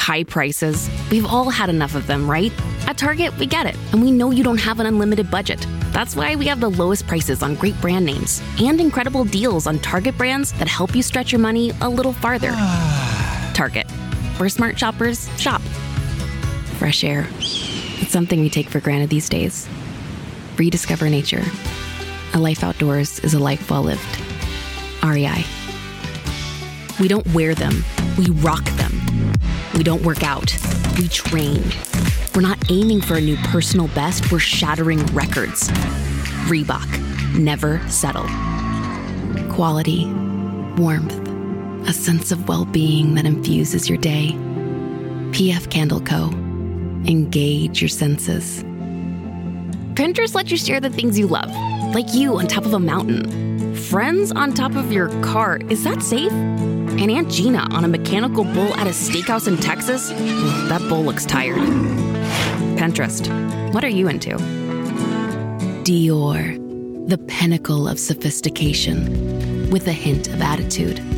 high prices. We've all had enough of them, right? At Target, we get it, and we know you don't have an unlimited budget. That's why we have the lowest prices on great brand names and incredible deals on Target brands that help you stretch your money a little farther. Target, where smart shoppers shop. Fresh air. It's something we take for granted these days. Rediscover nature. A life outdoors is a life well lived. REI. We don't wear them. We rock them. We don't work out. We train. We're not aiming for a new personal best. We're shattering records. Reebok. Never settle. Quality. Warmth. A sense of well-being that infuses your day. PF Candle Co. Engage your senses. Pinterest lets you share the things you love, like you on top of a mountain. Friends on top of your car. Is that safe? And Aunt Gina on a mechanical bull at a steakhouse in Texas? That bull looks tired. Pinterest. What are you into? Dior. The pinnacle of sophistication, with a hint of attitude.